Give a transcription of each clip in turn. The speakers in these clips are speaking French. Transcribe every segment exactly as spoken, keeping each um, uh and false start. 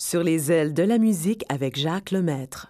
Sur les ailes de la musique avec Jacques Lemaître.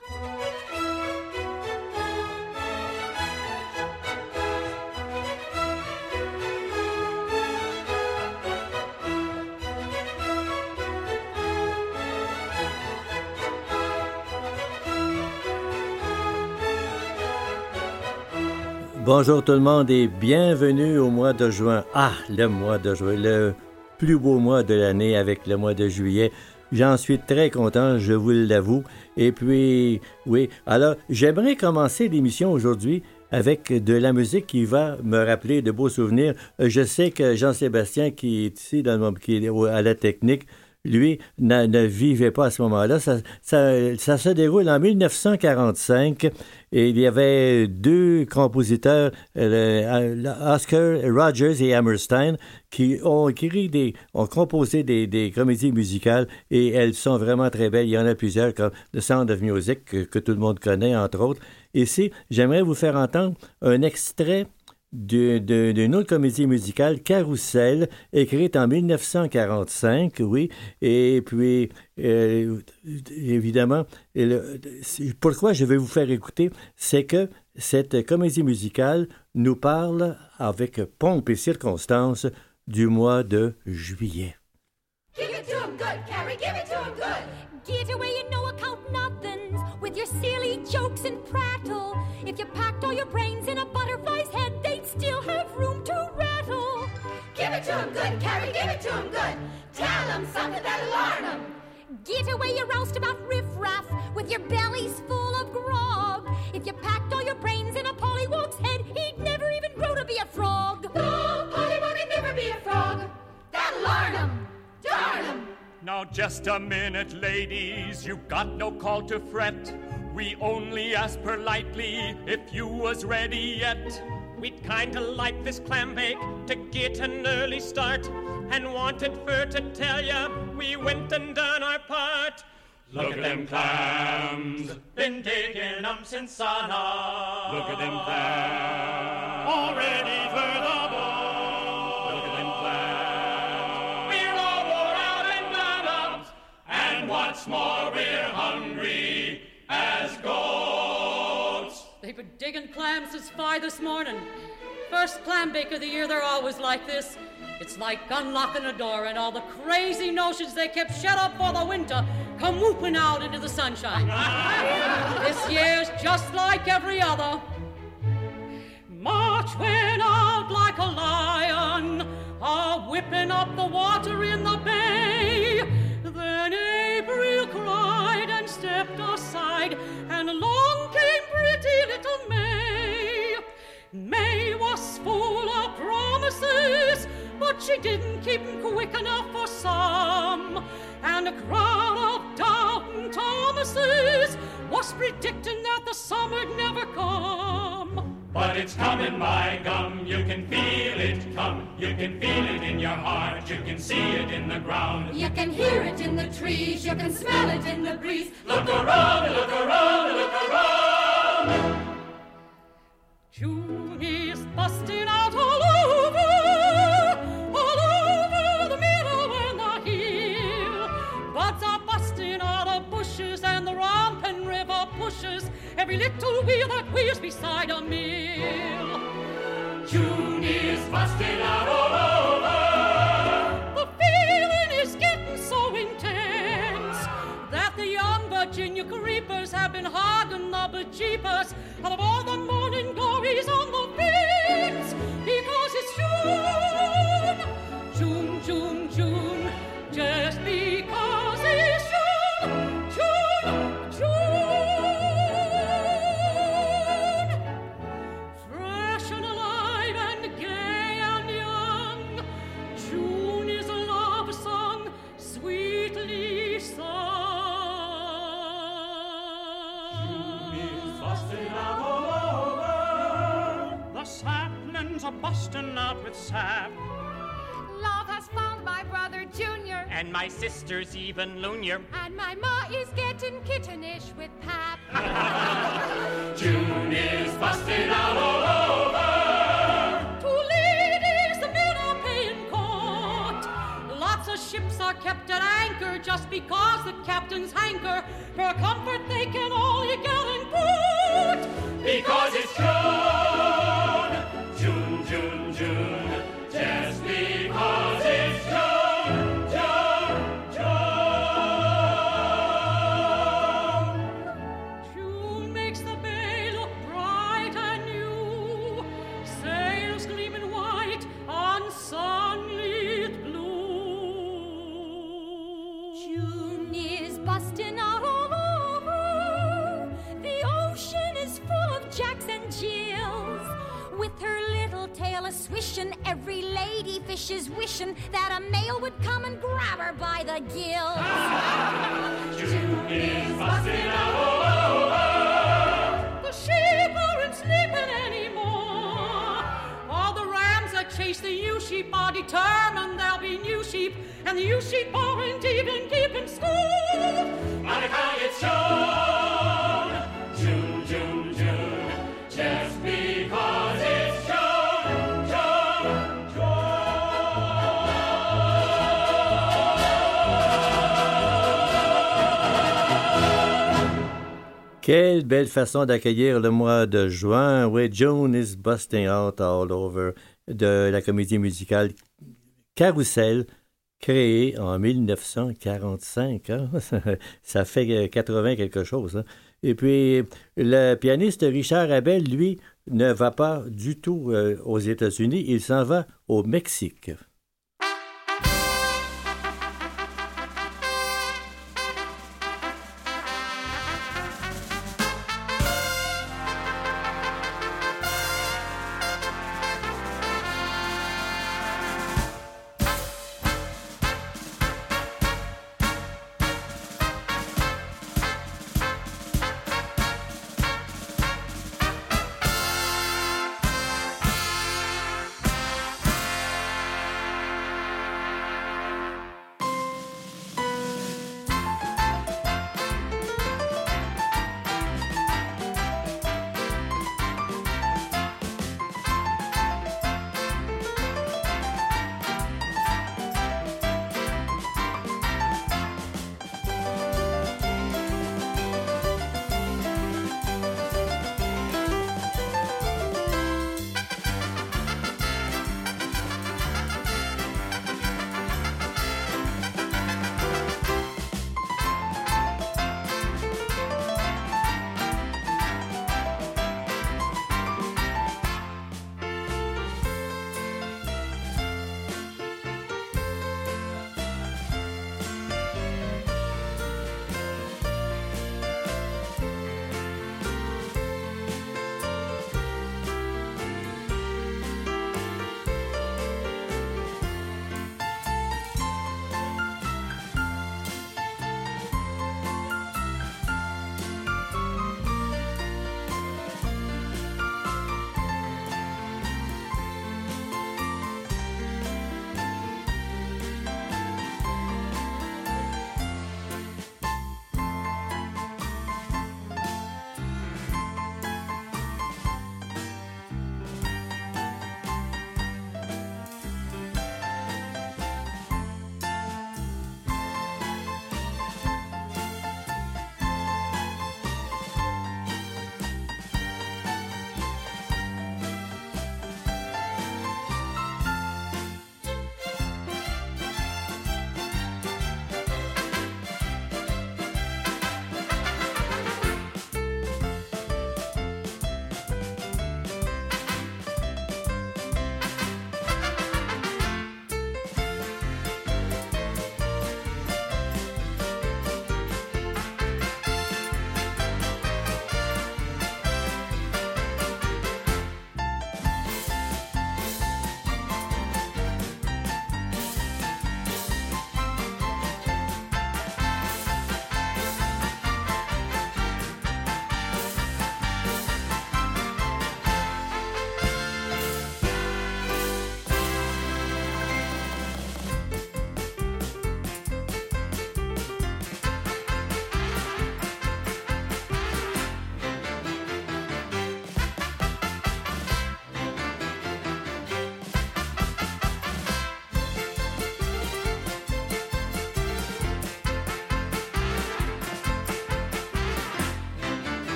Bonjour tout le monde et bienvenue au mois de juin. Ah, le mois de juin, le plus beau mois de l'année avec le mois de juillet. J'en suis très content, je vous l'avoue. Et puis, oui, alors j'aimerais commencer l'émission aujourd'hui avec de la musique qui va me rappeler de beaux souvenirs. Je sais que Jean-Sébastien, qui est ici dans le, qui est à la technique, lui, ne, ne vivait pas à ce moment-là. Ça, ça, ça se déroule en dix-neuf cent quarante-cinq et il y avait deux compositeurs, euh, Oscar Rogers et Hammerstein, qui ont écrit des, ont composé des, des comédies musicales et elles sont vraiment très belles. Il y en a plusieurs comme The Sound of Music, que, que tout le monde connaît, entre autres. Ici, j'aimerais vous faire entendre un extrait De, de, d'une autre comédie musicale, Carousel, écrite en dix-neuf cent quarante-cinq, oui, et puis, euh, évidemment, le, pourquoi je vais vous faire écouter, c'est que cette comédie musicale nous parle avec pompe et circonstance du mois de juillet. Give it to him good, Carrie, give it to him good. Get away, you no account nothings with your silly jokes and prattle. If you packed all your brains in a butterfly's head, they'd still have room to rattle. Give it to him good, Carrie, give it to him good. Tell him something that'll learn him. Get away, you roustabout riffraff with your bellies full of grog. If you packed all your brains in a pollywog's head, he'd never even grow to be a frog. No, pollywog would never be a frog. That'll learn him. Darn him. Now just a minute, ladies, you've got no call to fret. We only ask politely if you was ready yet. We'd kinda like this clam bake to get an early start, and wanted for to tell ya we went and done our part. Look at them clams, been taking them since sunup. Look at them clams, all ready for the ball. Look at them clams, we're all wore out and done up, and what's more, we're hungry as goats. They've been digging clams since five this morning. First clam bake of the year, they're always like this. It's like unlocking a door and all the crazy notions they kept shut up for the winter come whooping out into the sunshine. This year's just like every other. March went out like a lion, a whipping up the water in the bay. Then April cried and stepped aside, and along came pretty little May. May was full of promises, but she didn't keep 'em quick enough for some. And a crowd of doubting Thomases was predicting that the summer'd never come. But it's coming, by gum, you can feel it come. You can feel it in your heart, you can see it in the ground. You can hear it in the trees, you can smell it in the breeze. Look around, look around, look around. June is busting out all over, all over the meadow and the hill. Buds are busting out of bushes and the romping river pushes every little wheel that wheels beside a mill. June is busting out all over. The feeling is getting so intense that the young Virginia creepers have been hogging the bejeepers out of all the morning glories on the fence. Because it's June, June, June, June, just because it's June, June, June. Fresh and alive and gay and young, June is a love song sweetly sung. The saplings are busting out with sap, Love has found my brother Junior, and my sister's even loonier. and my ma is getting kittenish with Pap. June is busting out all over. Two ladies, the men are paying court. Lots of ships are kept at anchor just because the captain's hanker for comfort they can all ye gallant put. Because it's June, June, June, June, just because it's June, June, June. June makes the bay look bright and new, sails gleaming white on sunlit blue. June is busting out all over. The ocean is full of Jacks and Jills. With her little tail a swishin', every lady fish is wishing that a male would come and grab her by the gills. June is busting out all over. The sheep aren't sleeping anymore. All the rams that chase the ewe sheep are determined there'll be new sheep, and the ewe sheep aren't even keeping school. On account it's June, June, June, June, just because it's June, June, June. Quelle belle façon d'accueillir le mois de juin. Oui, June is busting out all over, de la comédie musicale Carousel, créée en dix-neuf cent quarante-cinq. Hein? Ça fait quatre-vingts quelque chose. Hein? Et puis, le pianiste Richard Abel, lui, ne va pas du tout euh, aux États-Unis. Il s'en va au Mexique.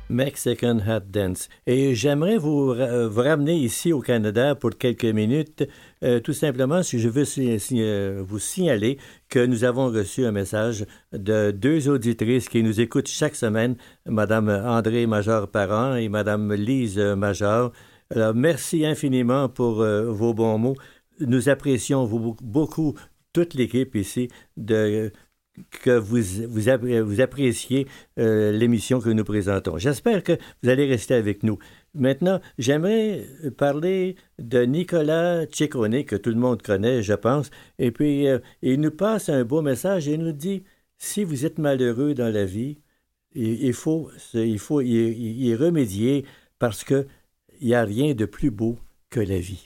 Mexican Hat Dance. Et j'aimerais vous, vous ramener ici au Canada pour quelques minutes, euh, tout simplement si je veux si, si, euh, vous signaler que nous avons reçu un message de deux auditrices qui nous écoutent chaque semaine, Mme André Major-Parent et Mme Lise Major. Alors, merci infiniment pour euh, vos bons mots. Nous apprécions vous, beaucoup, toute l'équipe ici, de... que vous, vous, vous appréciez euh, l'émission que nous présentons. J'espère que vous allez rester avec nous. Maintenant, j'aimerais parler de Nicolas Ciccone, que tout le monde connaît, je pense. Et puis, euh, il nous passe un beau message et il nous dit, si vous êtes malheureux dans la vie, il, il faut, il faut y, y remédier parce qu'il n'y a rien de plus beau que la vie.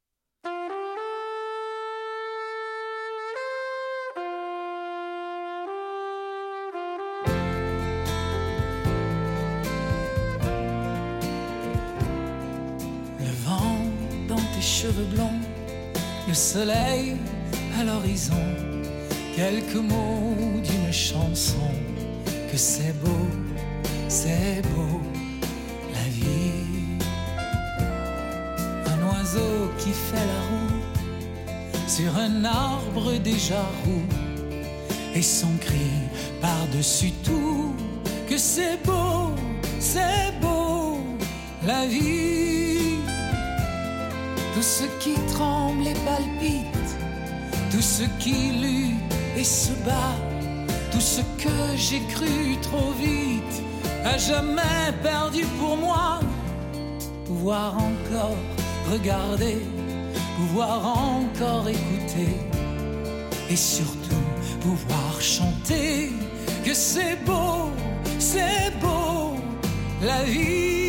Cheveux blonds, le soleil à l'horizon, quelques mots d'une chanson, que c'est beau, c'est beau, la vie. Un oiseau qui fait la roue sur un arbre déjà roux, et son cri par-dessus tout, que c'est beau, c'est beau, la vie. Tout ce qui tremble et palpite, tout ce qui lutte et se bat, tout ce que j'ai cru trop vite, à jamais perdu pour moi. Pouvoir encore regarder, pouvoir encore écouter, et surtout pouvoir chanter, que c'est beau, c'est beau, la vie.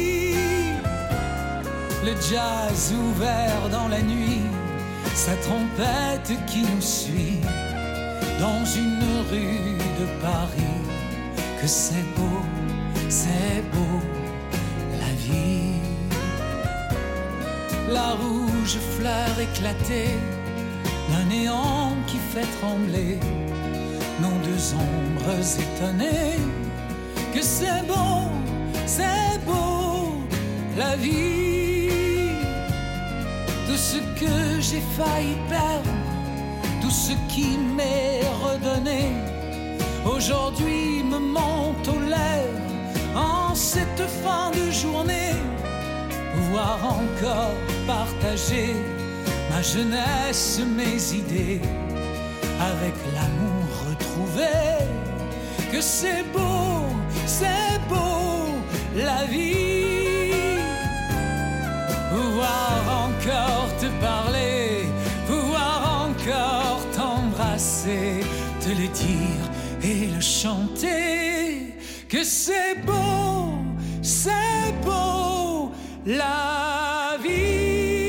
Le jazz ouvert dans la nuit, sa trompette qui nous suit dans une rue de Paris, que c'est beau, c'est beau, la vie. La rouge fleur éclatée d'un néant qui fait trembler nos deux ombres étonnées, que c'est beau, c'est beau, la vie. Tout ce que j'ai failli perdre, tout ce qui m'est redonné, aujourd'hui me monte aux lèvres en cette fin de journée. Pouvoir encore partager ma jeunesse, mes idées, avec l'amour retrouvé, que c'est beau, c'est beau, la vie. Pouvoir encore te parler, pouvoir encore t'embrasser, te le dire et le chanter, que c'est beau, c'est beau, la vie.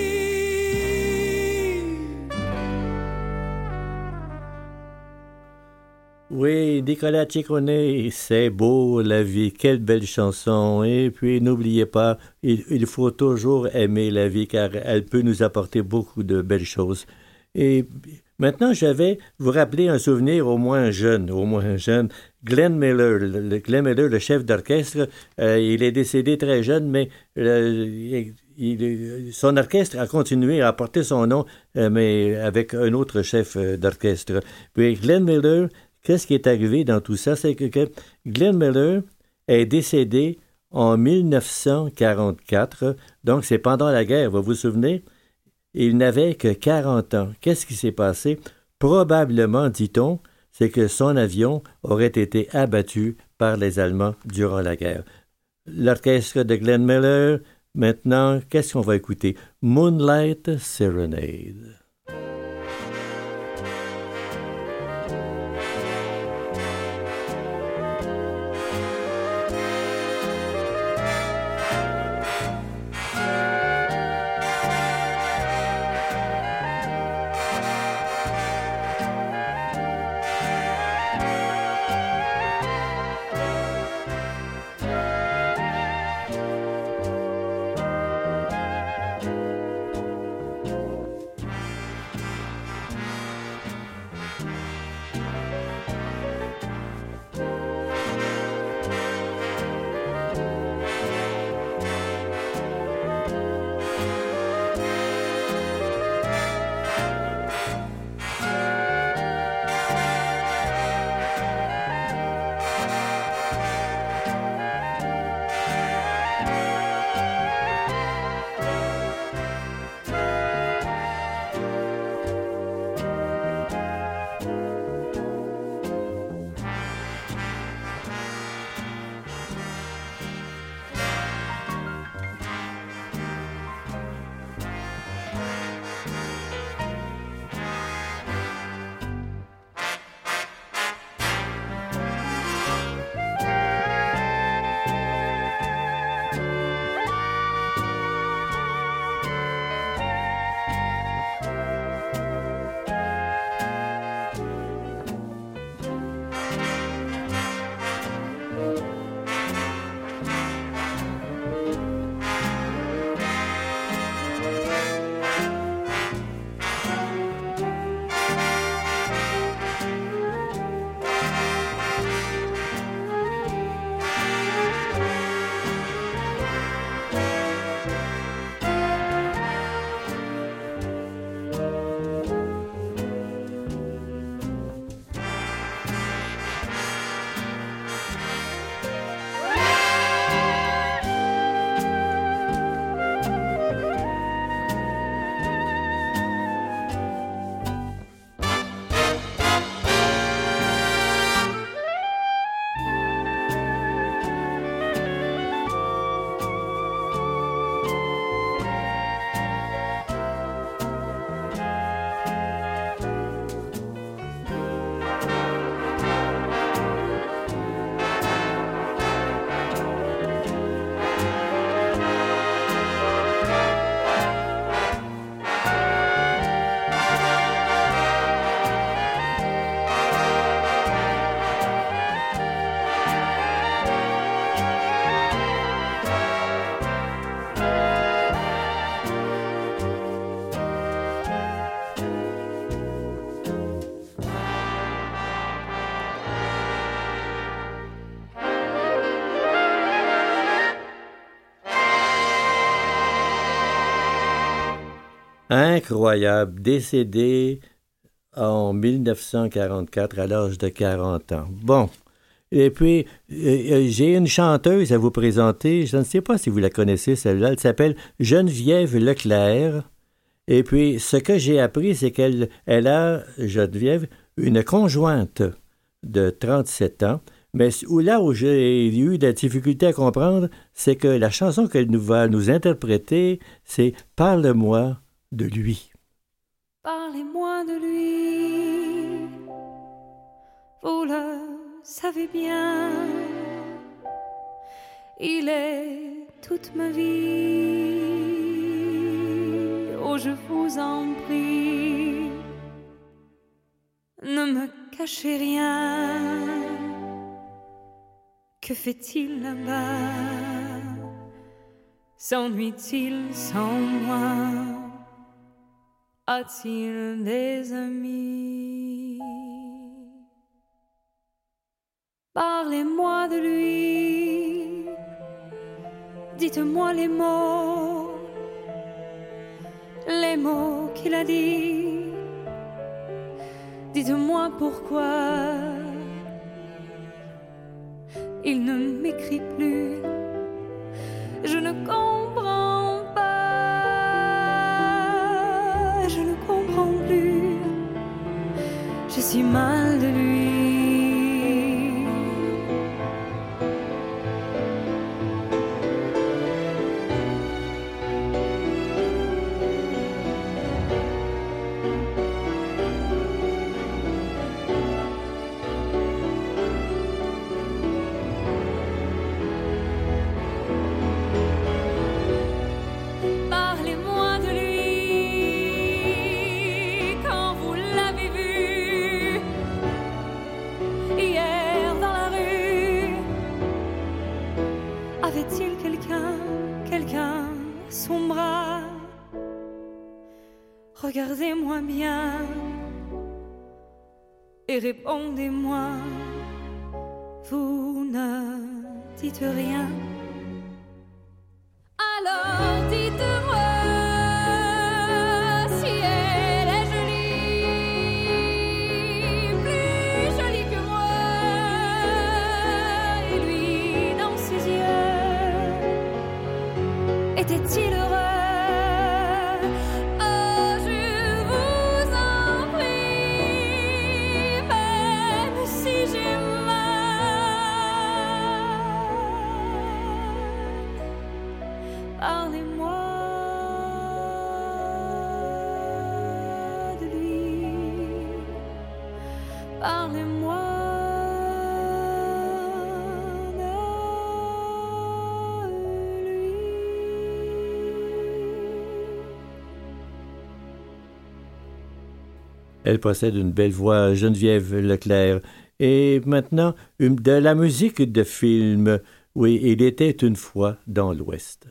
Oui, Nicolas Ciccone, c'est beau la vie, quelle belle chanson. Et puis n'oubliez pas, il, il faut toujours aimer la vie car elle peut nous apporter beaucoup de belles choses. Et maintenant, je vais vous rappeler un souvenir au moins jeune, au moins jeune. Glenn Miller, le, le, Glenn Miller, le chef d'orchestre, euh, il est décédé très jeune, mais euh, il, il, son orchestre a continué à porter son nom, euh, mais avec un autre chef euh, d'orchestre. Puis Glenn Miller, qu'est-ce qui est arrivé dans tout ça? C'est que, que Glenn Miller est décédé en dix-neuf cent quarante-quatre, donc c'est pendant la guerre, vous vous souvenez? Il n'avait que quarante ans. Qu'est-ce qui s'est passé? Probablement, dit-on, c'est que son avion aurait été abattu par les Allemands durant la guerre. L'orchestre de Glenn Miller, maintenant, qu'est-ce qu'on va écouter? Moonlight Serenade. Incroyable, décédé en mille neuf cent quarante-quatre à l'âge de quarante ans. Bon. Et puis, euh, j'ai une chanteuse à vous présenter. Je ne sais pas si vous la connaissez, celle-là. Elle s'appelle Geneviève Leclerc. Et puis, ce que j'ai appris, c'est qu'elle elle a, Geneviève, une conjointe de trente-sept ans. Mais où, là où j'ai eu de la difficulté à comprendre, c'est que la chanson qu'elle nous va nous interpréter, c'est « Parle-moi de lui ». Parlez-moi de lui, vous le savez bien, il est toute ma vie, oh je vous en prie, ne me cachez rien, que fait-il là-bas, s'ennuie-t-il sans moi? A-t-il des amis? Parlez-moi de lui, dites-moi les mots, les mots qu'il a dit. Dites-moi pourquoi il ne m'écrit plus. Je ne comprends pas, je ne comprends plus. Je suis mal de lui. Regardez-moi bien et répondez-moi. Vous ne dites rien. Alors dites-moi si elle est jolie, plus jolie que moi. Et lui, dans ses yeux, était-il heureux? Elle possède une belle voix, Geneviève Leclerc. Et maintenant, une, de la musique de film. Oui, il était une fois dans l'Ouest.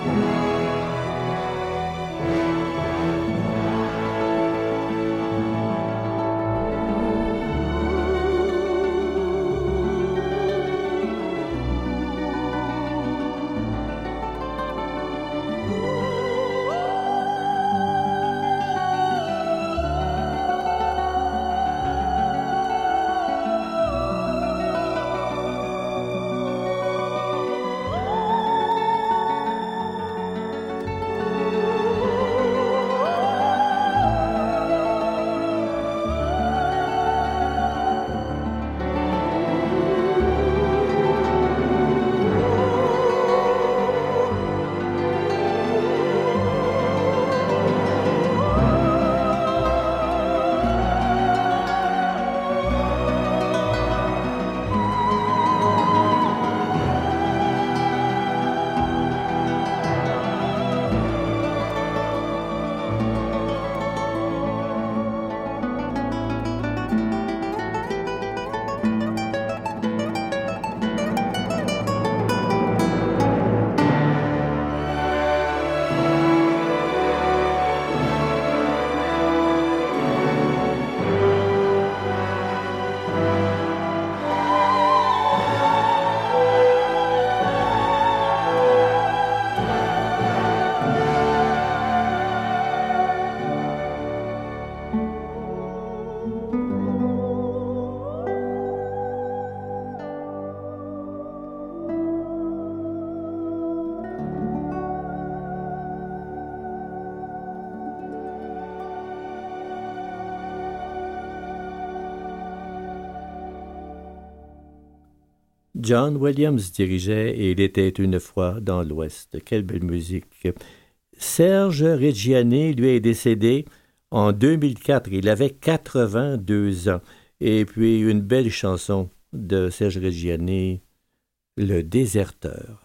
John Williams dirigeait et il était une fois dans l'Ouest. Quelle belle musique. Serge Reggiani, lui, est décédé en deux mille quatre. Il avait quatre-vingt-deux ans. Et puis, une belle chanson de Serge Reggiani, Le Déserteur.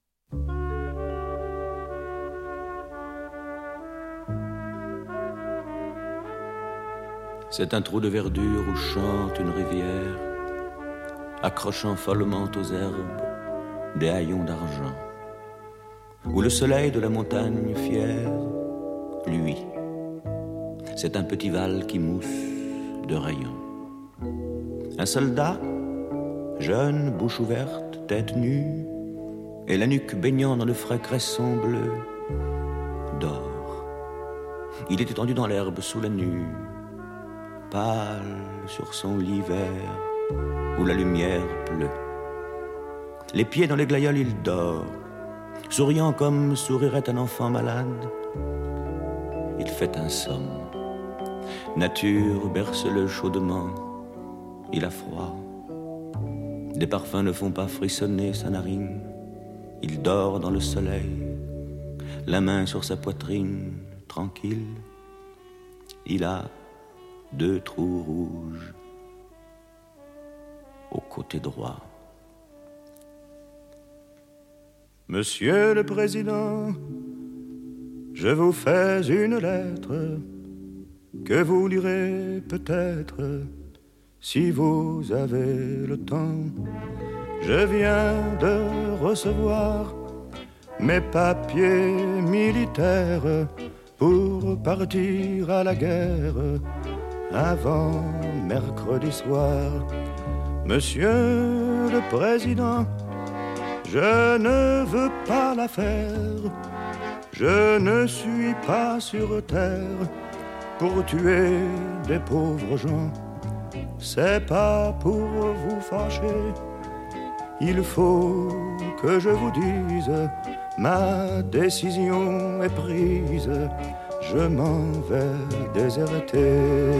C'est un trou de verdure où chante une rivière, accrochant follement aux herbes des haillons d'argent, où le soleil de la montagne fière, lui, c'est un petit val qui mousse de rayons. Un soldat, jeune, bouche ouverte, tête nue, et la nuque baignant dans le frais cresson bleu, dort. Il est étendu dans l'herbe sous la nue, pâle sur son lit vert, où la lumière pleut. Les pieds dans les glaïeuls, il dort, souriant comme sourirait un enfant malade. Il fait un somme. Nature berce-le chaudement. Il a froid. Des parfums ne font pas frissonner sa narine. Il dort dans le soleil, la main sur sa poitrine, tranquille. Il a deux trous rouges au côté droit. Monsieur le Président, je vous fais une lettre que vous lirez peut-être si vous avez le temps. Je viens de recevoir mes papiers militaires pour partir à la guerre avant mercredi soir. Monsieur le Président, je ne veux pas la faire. Je ne suis pas sur terre pour tuer des pauvres gens. C'est pas pour vous fâcher. Il faut que je vous dise, ma décision est prise. Je m'en vais déserter.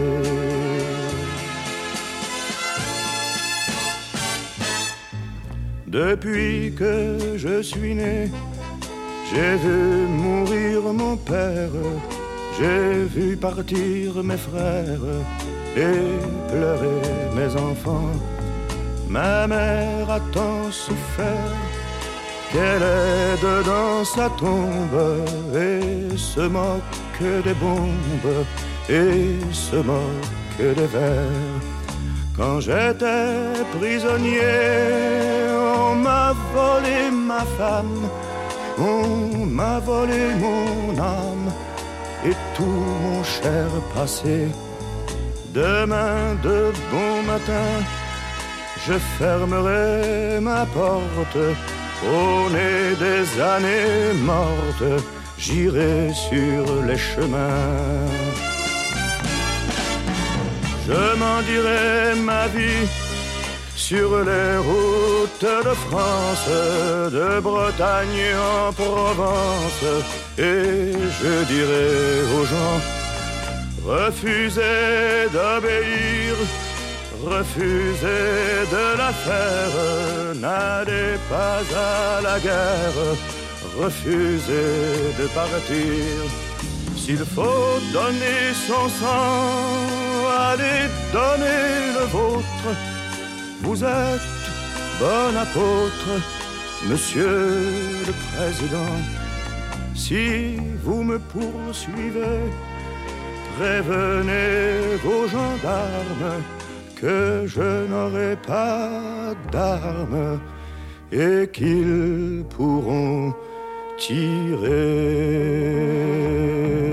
Depuis que je suis né, j'ai vu mourir mon père, j'ai vu partir mes frères et pleurer mes enfants. Ma mère a tant souffert qu'elle est dedans sa tombe et se moque des bombes et se moque des vers. Quand j'étais prisonnier, on m'a volé ma femme On m'a volé mon âme et tout mon cher passé. Demain de bon matin, je fermerai ma porte. Au nez des années mortes, j'irai sur les chemins. Je m'en dirai ma vie sur les routes de France, de Bretagne en Provence. Et je dirai aux gens, refusez d'obéir, refusez de la faire, n'allez pas à la guerre, refusez de partir. S'il faut donner son sang, allez donner le vôtre. Vous êtes bon apôtre, monsieur le président. Si vous me poursuivez, prévenez vos gendarmes que je n'aurai pas d'armes et qu'ils pourront tirer.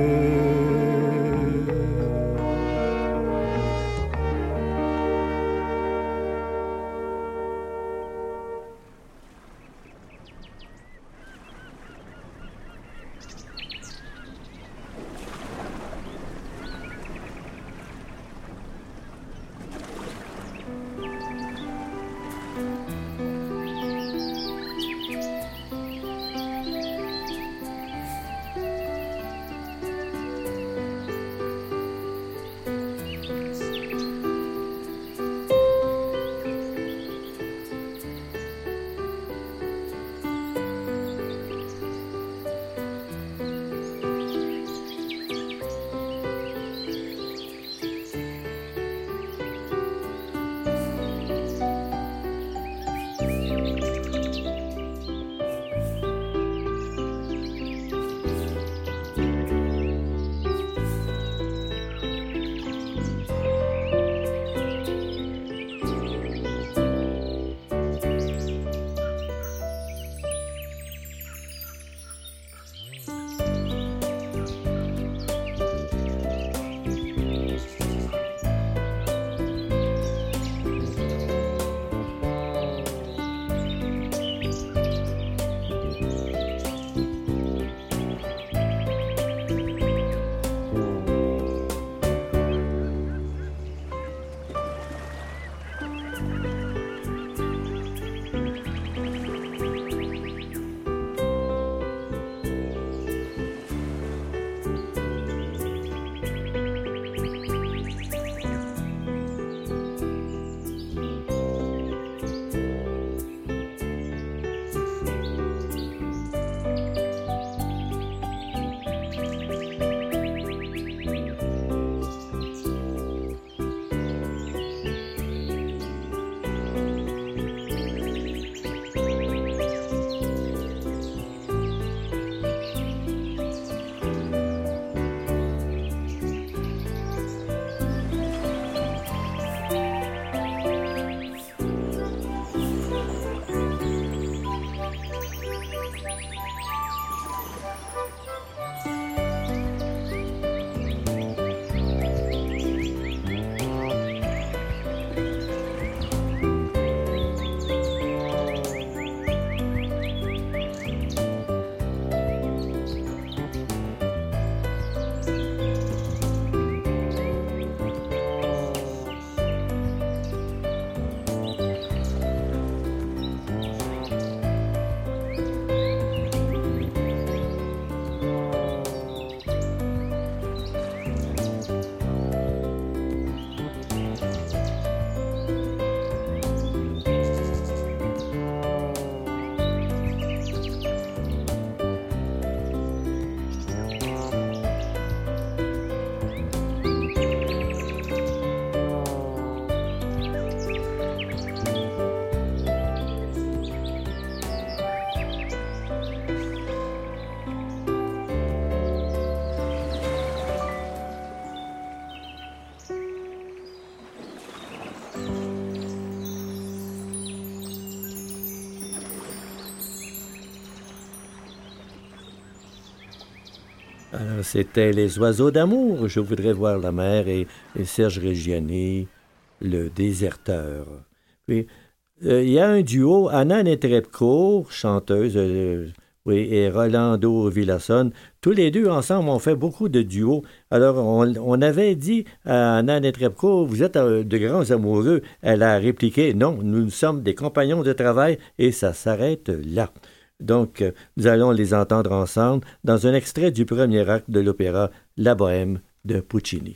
Alors, c'était Les Oiseaux d'amour, Je voudrais voir la mer, et, et Serge Reggiani, Le Déserteur. Puis, euh, il y a un duo, Anna Netrebko, chanteuse, euh, oui, et Rolando Villazón. Tous les deux ensemble ont fait beaucoup de duos. Alors, on, on avait dit à Anna Netrebko, vous êtes euh, de grands amoureux. Elle a répliqué, non, nous sommes des compagnons de travail, et ça s'arrête là. Donc, nous allons les entendre ensemble dans un extrait du premier acte de l'opéra La Bohème de Puccini.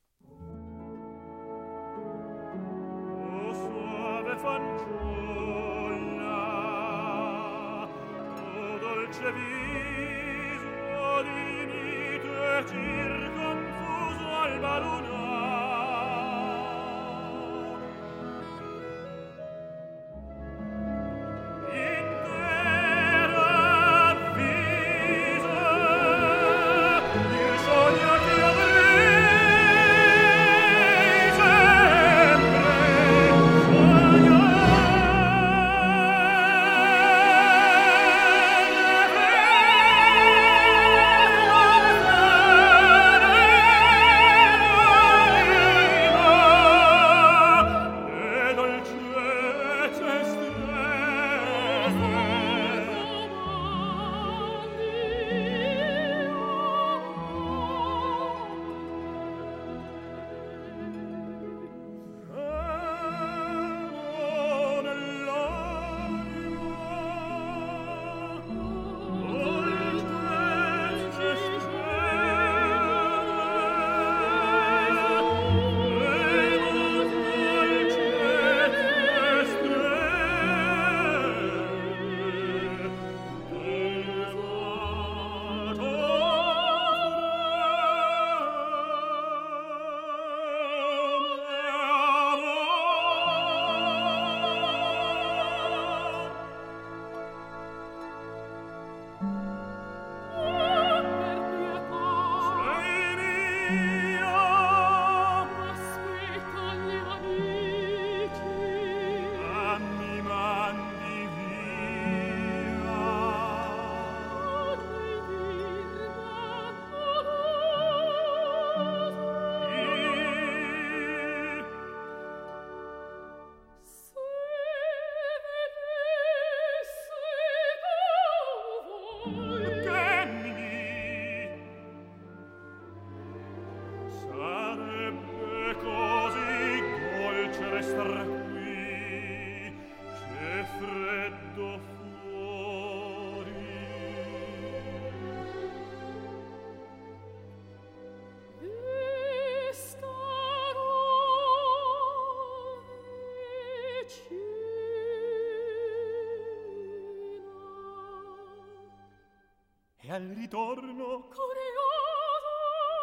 Al ritorno curioso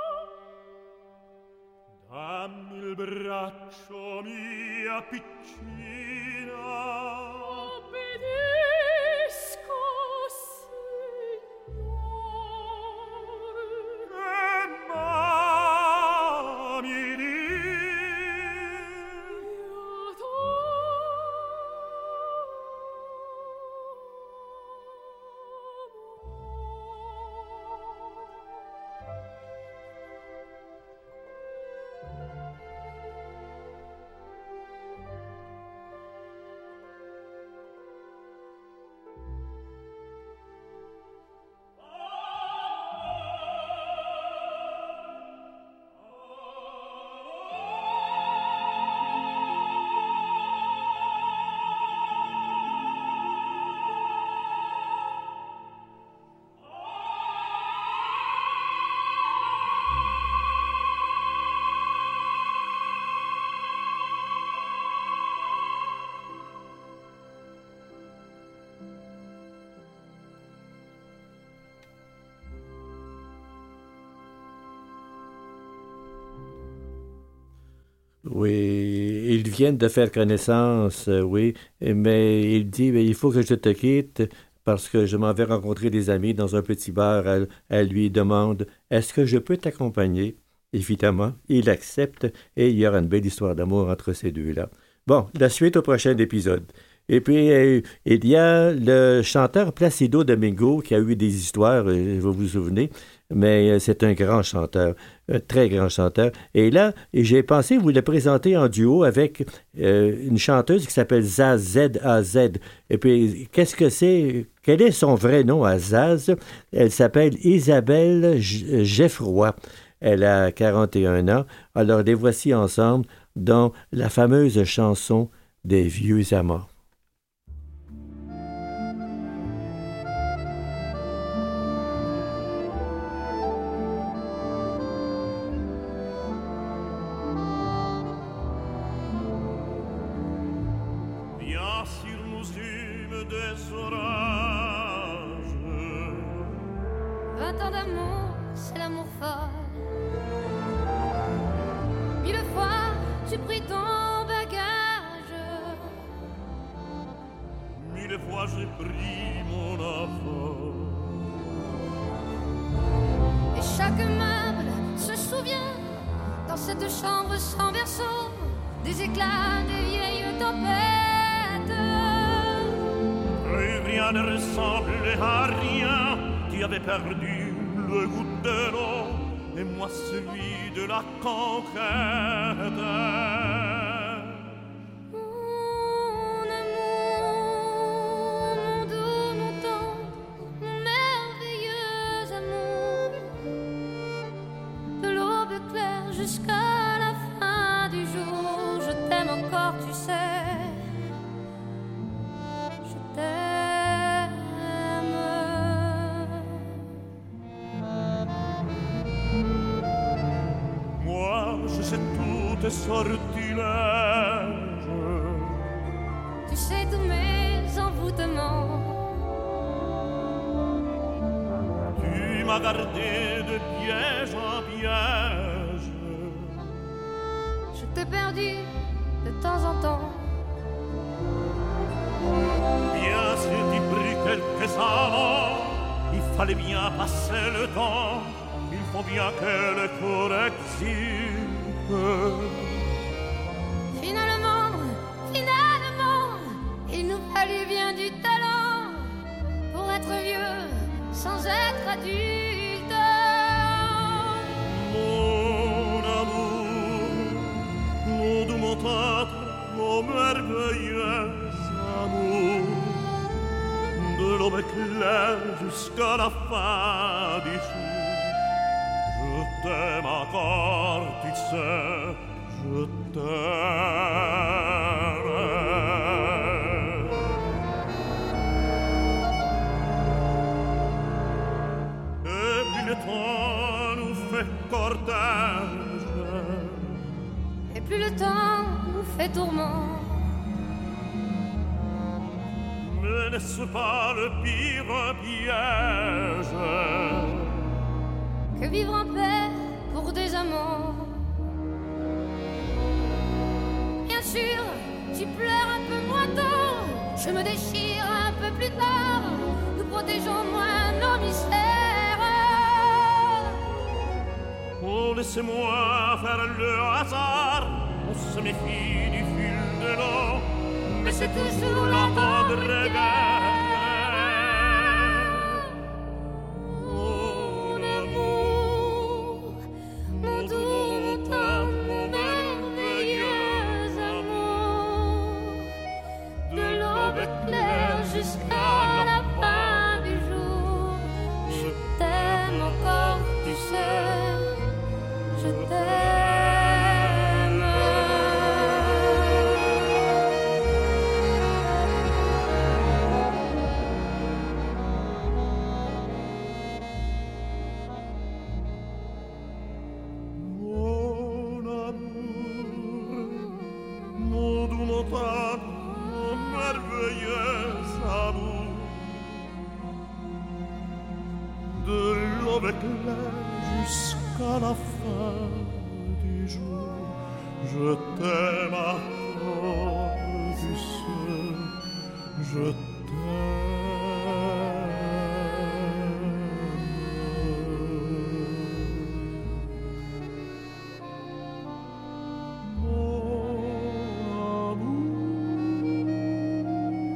dammi il braccio mia piccina, obbedisco signore, e ma mi Oui, ils viennent de faire connaissance, euh, oui, mais il dit, mais il faut que je te quitte parce que je m'en vais rencontrer des amis dans un petit bar. Elle, elle lui demande, est-ce que je peux t'accompagner? Évidemment, il accepte et il y aura une belle histoire d'amour entre ces deux-là. Bon, la suite au prochain épisode. Et puis, euh, il y a le chanteur Placido Domingo qui a eu des histoires, euh, vous vous souvenez, mais euh, c'est un grand chanteur, un très grand chanteur. Et là, j'ai pensé vous le présenter en duo avec euh, une chanteuse qui s'appelle Zaz, Z A Z. Et puis, qu'est-ce que c'est? Quel est son vrai nom à Zaz? Elle s'appelle Isabelle Geffroy. Elle a quarante et un ans. Alors, les voici ensemble dans la fameuse chanson des vieux amants. Vingt ans d'amour, c'est l'amour fort. Mille fois, tu pris ton bagage. Mille fois, j'ai pris mon affaire. Et chaque meuble se souvient, dans cette chambre sans berceau, des éclats des vieilles tempêtes. Plus rien ne ressemblait à rien. Tu avais perdu le goût de l'eau et moi celui de la conquête. Mon amour, mon doux, mon tendre, mon merveilleux amour. De l'aube claire jusqu'à la fin du jour, je t'aime encore, tu sais. Je t'aime. Je sais tous tes sortilèges. Tu sais tous mes envoûtements. Tu m'as gardé de piège en piège. Je t'ai perdu de temps en temps. Bien sûr, tu pris quelques années. Il fallait bien passer le temps. Il faut bien que le correctif. Finalement, finalement, il nous fallut bien du talent pour être vieux sans être adulte. Mon amour, mon doux, mon tendre, mon merveilleux amour, de l'aube claire jusqu'à la fin du jour. Je t'aime encore, tu sais, je t'aime. Et puis le temps nous fait cortège. Et plus le temps nous fait tourment. Mais n'est-ce pas le pire piège que vivre en paix pour des amants? Bien sûr, tu pleures un peu moins tôt, je me déchire un peu plus tard, nous protégeons moins nos mystères. Oh, laissez-moi faire le hasard, on se méfie du fil de l'eau, mais c'est toujours la bonne regard. Jusqu'à la fin du jour, je t'aime encore, tu sais, je t'aime.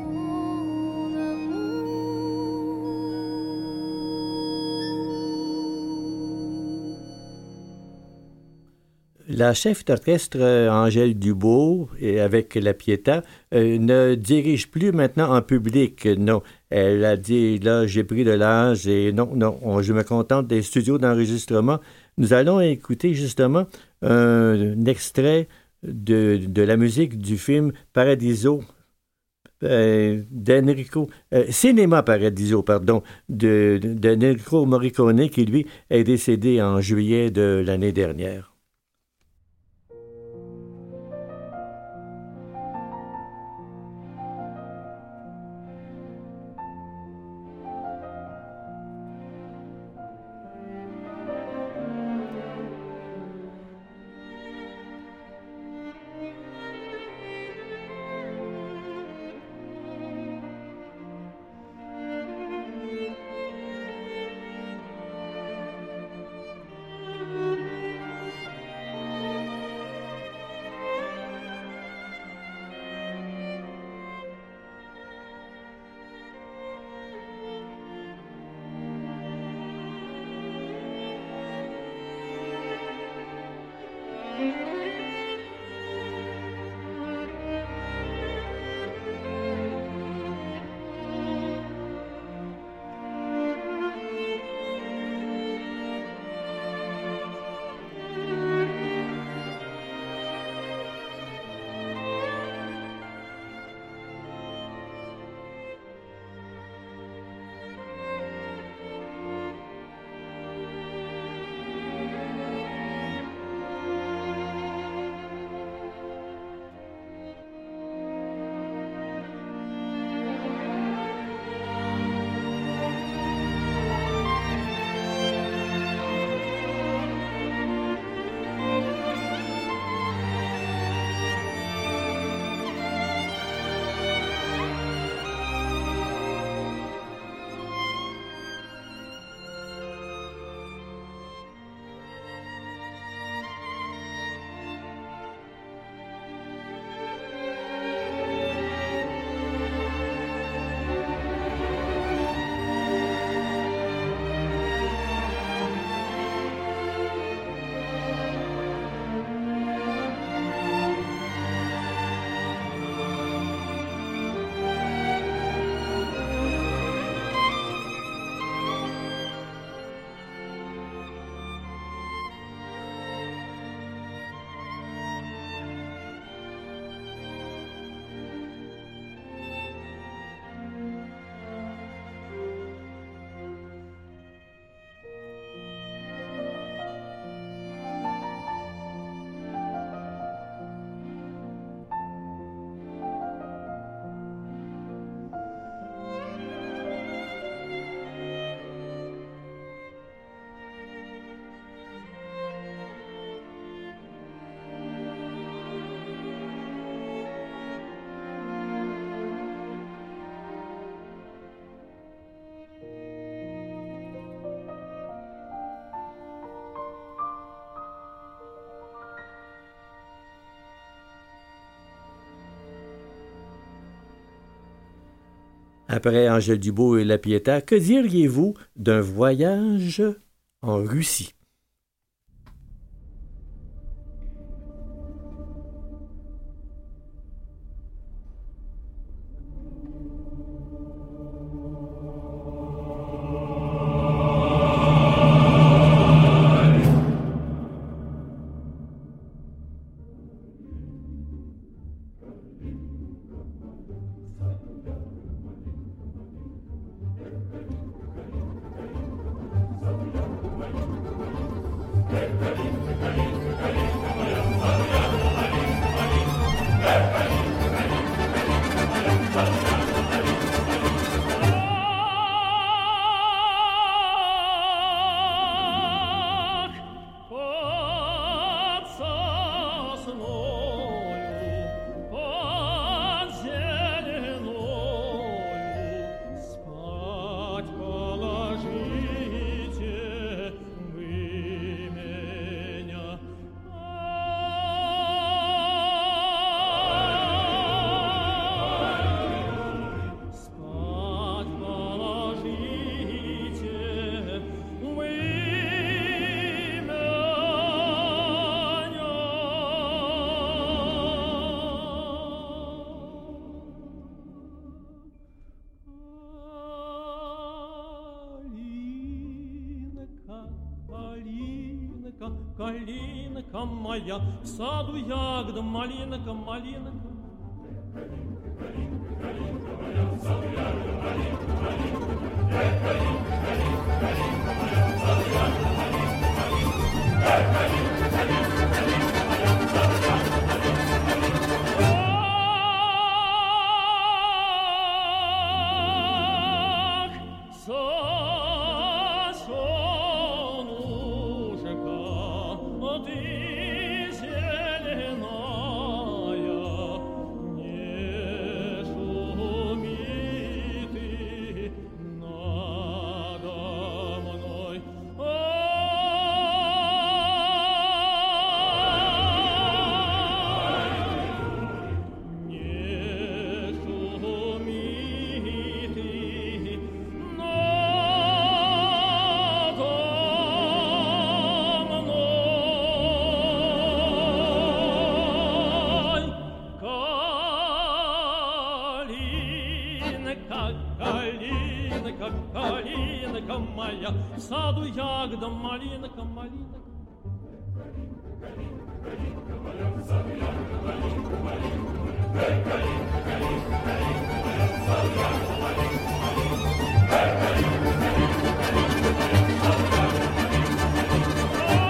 La chef d'orchestre euh, Angèle Dubois, et avec la Pietà, euh, ne dirige plus maintenant en public, non. Elle a dit, là, j'ai pris de l'âge et non, non, on- je me contente des studios d'enregistrement. Nous allons écouter justement un, un extrait de, de la musique du film Paradiso, euh, d'Enrico, euh, Cinéma Paradiso, pardon, de, de, d'Enrico Morricone, qui lui est décédé en juillet de l'année dernière. Après Angèle Dubois et la Pietà, que diriez-vous d'un voyage en Russie? Вы Калинка, калинка моя, в саду ягода, малинка, малинка. Калинка, калинка моя, в саду ягода, малинка, малинка. Калинка, калинка, калинка моя, в саду ягода, малинка, малинка. Калинка, калинка, калинка моя, в саду ягода, малинка, малинка. Калинка моя, в саду ягода, малинка, малинка. Калинка, калинка моя, в саду ягода, малинка, малинка. Калинка, калинка, калинка моя, в саду ягода, малинка, малинка. Калинка, калинка, калинка моя, в саду ягода, малинка, малинка.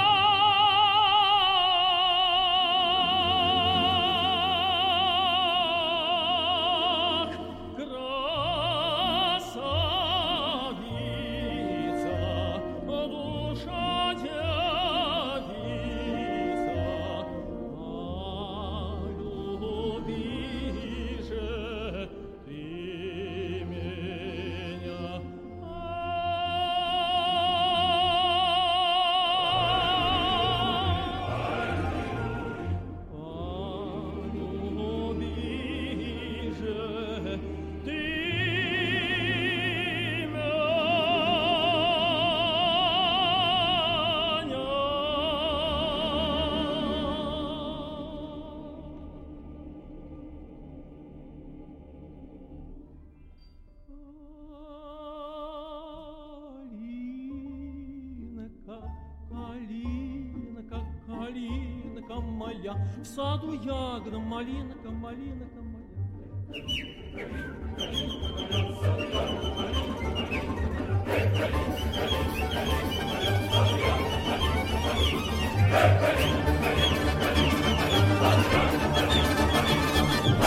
Калинка моя, в саду ягода, малинка, малинка моя. Калинка моя, в саду ягода, малинка, малинка. Калинка, калинка, калинка моя, в саду ягода, малинка, малинка. Калинка, калинка, калинка моя, в саду ягода, малинка, малинка.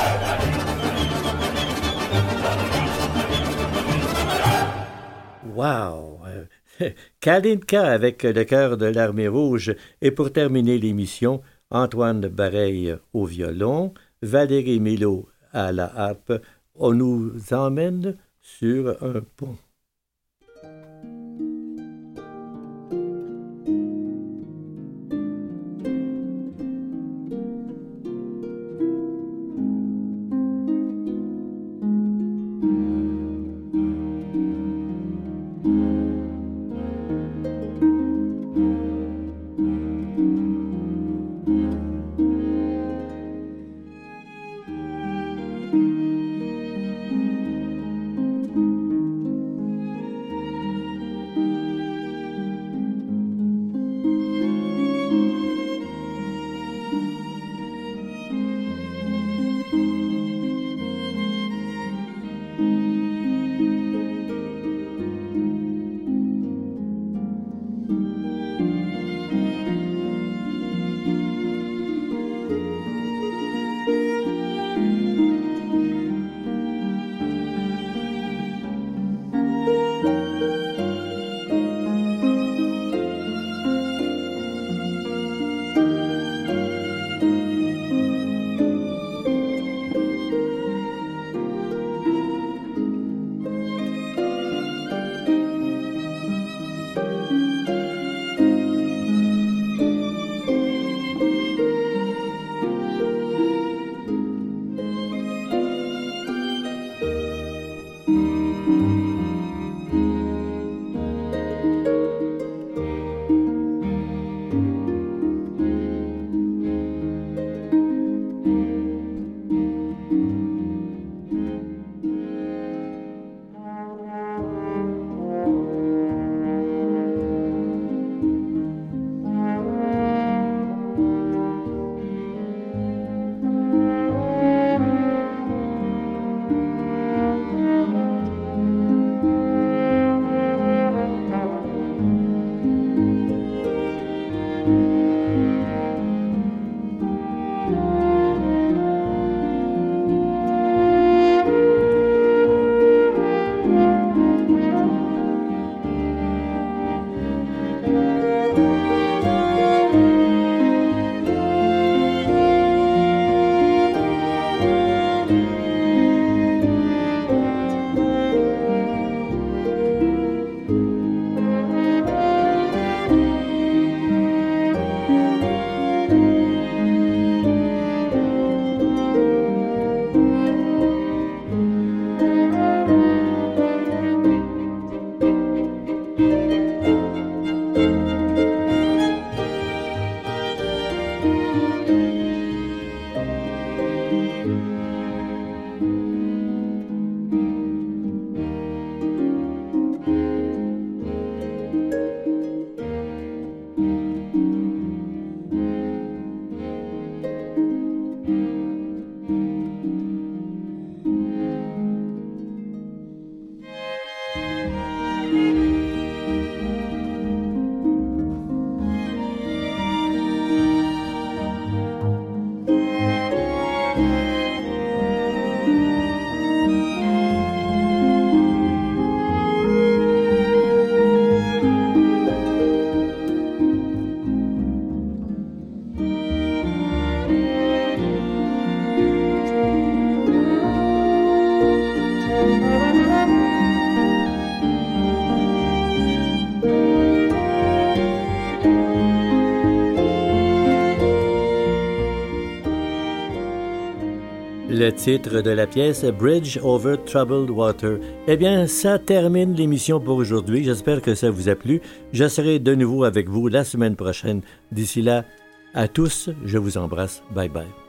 Wow! Kalinka avec le chœur de l'Armée rouge. Et pour terminer l'émission, Antoine Bareil au violon, Valérie Milo à la harpe. On nous emmène sur un pont. Le titre de la pièce Bridge over Troubled Water. Eh bien, ça termine l'émission pour aujourd'hui. J'espère que ça vous a plu. Je serai de nouveau avec vous la semaine prochaine. D'ici là, à tous, je vous embrasse. Bye bye.